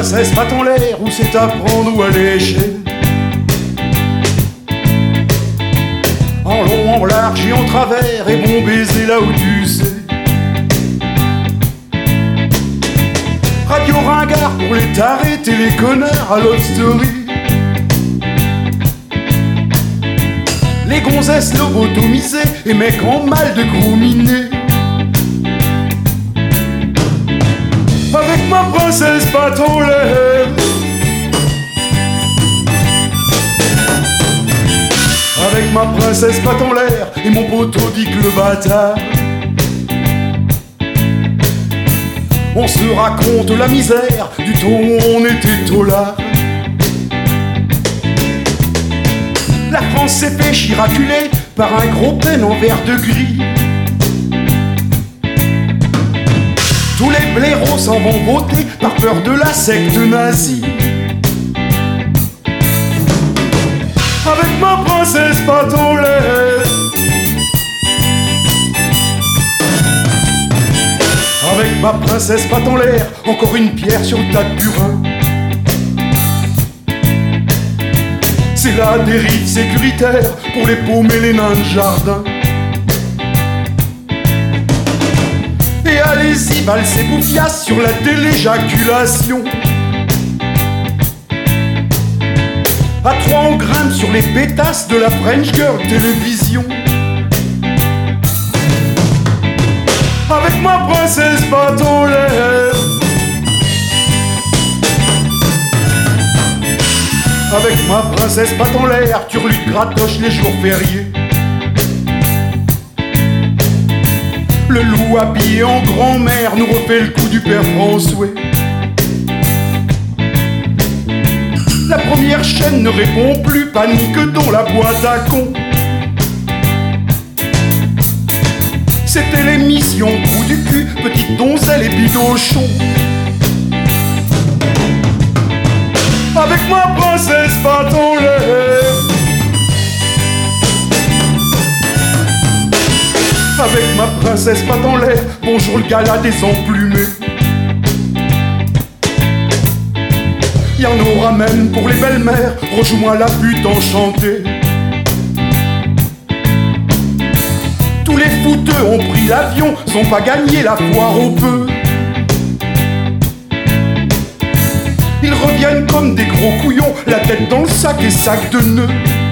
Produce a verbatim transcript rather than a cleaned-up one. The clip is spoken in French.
princesse patte en l'air, où c'est à prendre ou à lécher. En long, en large et en travers, et bon baiser là où tu sais. Radio ringard pour les tarés, les connards à Love Story. Les gonzesses lobotomisées et mecs en mal de grominer. Avec ma princesse patte en l'air, avec ma princesse patte en l'air et mon poteau dit que le bâtard. On se raconte la misère du temps où on était taulards. La France s'est fait chiraculer par un gros pène en verre de gris. Tous les blaireaux s'en vont voter par peur de la secte nazie. Avec ma princesse patte en l'air, avec ma princesse patte en l'air, encore une pierre sur le tas de burin. C'est la dérive sécuritaire pour les paumes et les nains de jardin. Et allez-y, valsez bouffiasse sur la téléjaculation. À trois on grimpe sur les pétasses de la French Girl Télévision. Avec ma princesse patte en l'air, avec ma princesse patte en l'air, turlute gratoche les jours fériés. Le loup habillé en grand-mère nous refait le coup du père François. La première chaîne ne répond plus, panique dans la boîte à con. C'était l'émission Trou du cul, petite donzelle et bidochon. Avec ma princesse patte en l'air, avec ma princesse patte en l'air, bonjour le gala des emplumés. Y'en aura même pour les belles-mères, rejoins la pute enchantée. Tous les fouteux ont pris l'avion, sont pas gagnés la foire aux bœufs. Ils reviennent comme des gros couillons, la tête dans le sac et sac de nœuds.